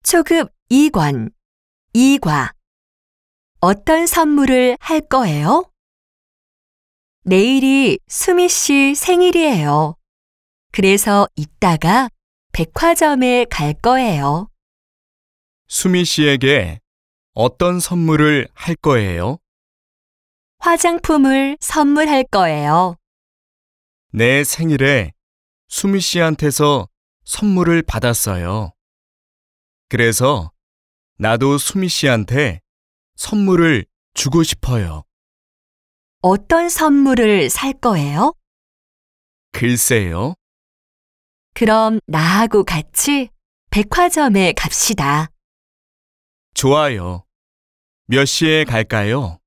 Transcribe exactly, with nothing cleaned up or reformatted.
초급 이 권, 이 과. 어떤 선물을 할 거예요? 내일이 수미 씨 생일이에요. 그래서 이따가 백화점에 갈 거예요. 수미 씨에게 어떤 선물을 할 거예요? 화장품을 선물할 거예요. 내 생일에 수미 씨한테서 선물을 받았어요. 그래서 나도 수미 씨한테 선물을 주고 싶어요. 어떤 선물을 살 거예요? 글쎄요. 그럼 나하고 같이 백화점에 갑시다. 좋아요. 몇 시에 갈까요?